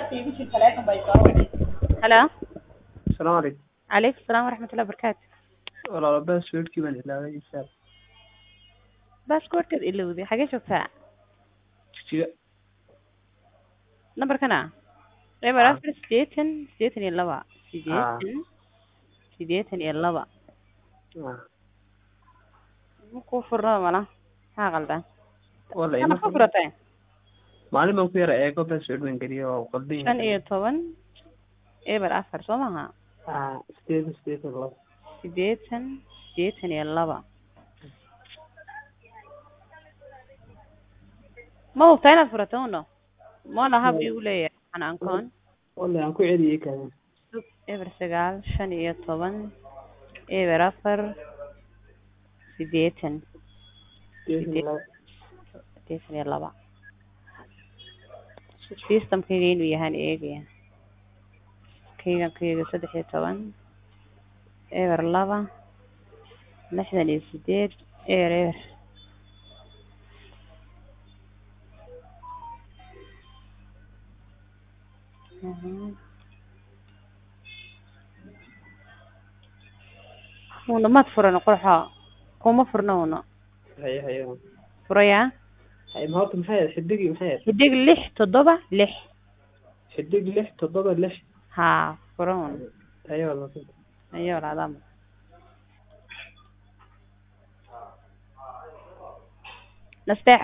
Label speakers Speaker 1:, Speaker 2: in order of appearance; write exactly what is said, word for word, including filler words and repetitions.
Speaker 1: هلا.
Speaker 2: السلام عليكم.
Speaker 1: عليكم السلام ورحمة الله وبركاته.
Speaker 2: والله باسورد baan ilaaway isaga.
Speaker 1: baaskoorkeed ilowday xagee joogtaa?
Speaker 2: Jiga.
Speaker 1: Nambarkana eber afar sideetan sideetan iyo laba sideetan sideetan iyo laba. Ku furno mala maxaa qaldan?
Speaker 2: Wallahi
Speaker 1: Kana ku furatay
Speaker 2: maalin baan ku yara eego password baan geliyo oo qaldan
Speaker 1: shan iyo toban eber afar soo maaha
Speaker 2: ah sideetan sideetan iyo laba
Speaker 1: sideetan sideetan iyo laba. ma hubtaa inaad furato uno ma laha igu leeyahay ana ankoon
Speaker 2: wallahi aan ku celiyay kan
Speaker 1: eber sagaal shan iyo toban eber afar sideetan sideetan iyo laba. Systemkayga inuu yahay eegaya kayga kayga saddex iyo toban eber laba lixdan iyo sideed eber eber. Una ma furano qorxa kuma furno una
Speaker 2: haye haye
Speaker 1: furaya
Speaker 2: haye ma horta maxay xidig maxay
Speaker 1: xidig lix toddoba lix
Speaker 2: xidig lix toddoba lix
Speaker 1: ha furan
Speaker 2: haye wallahi
Speaker 1: ayo laadam نستاهل